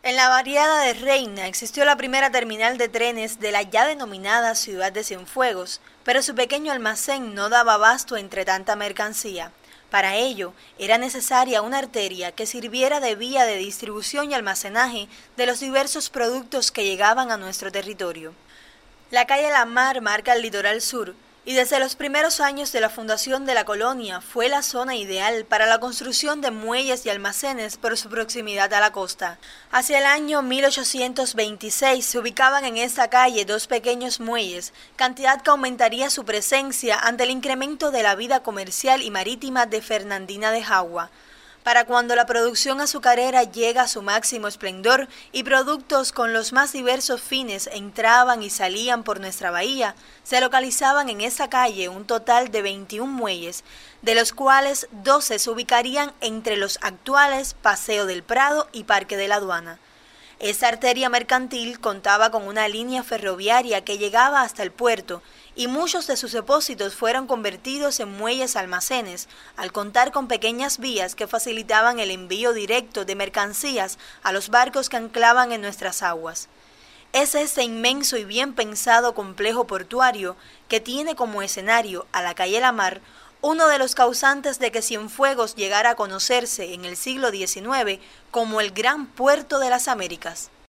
En la barriada de Reina existió la primera terminal de trenes de la ya denominada Ciudad de Cienfuegos, pero su pequeño almacén no daba abasto entre tanta mercancía. Para ello, era necesaria una arteria que sirviera de vía de distribución y almacenaje de los diversos productos que llegaban a nuestro territorio. La calle La Mar marca el litoral sur, y desde los primeros años de la fundación de la colonia fue la zona ideal para la construcción de muelles y almacenes por su proximidad a la costa. Hacia el año 1826 se ubicaban en esta calle dos pequeños muelles, cantidad que aumentaría su presencia ante el incremento de la vida comercial y marítima de Fernandina de Jagua. Para cuando la producción azucarera llega a su máximo esplendor y productos con los más diversos fines entraban y salían por nuestra bahía, se localizaban en esa calle un total de 21 muelles, de los cuales 12 se ubicarían entre los actuales Paseo del Prado y Parque de la Aduana. Esta arteria mercantil contaba con una línea ferroviaria que llegaba hasta el puerto y muchos de sus depósitos fueron convertidos en muelles almacenes, al contar con pequeñas vías que facilitaban el envío directo de mercancías a los barcos que anclaban en nuestras aguas. Es este inmenso y bien pensado complejo portuario que tiene como escenario a la calle La Mar, uno de los causantes de que Cienfuegos llegara a conocerse en el siglo XIX como el Gran Puerto de las Américas.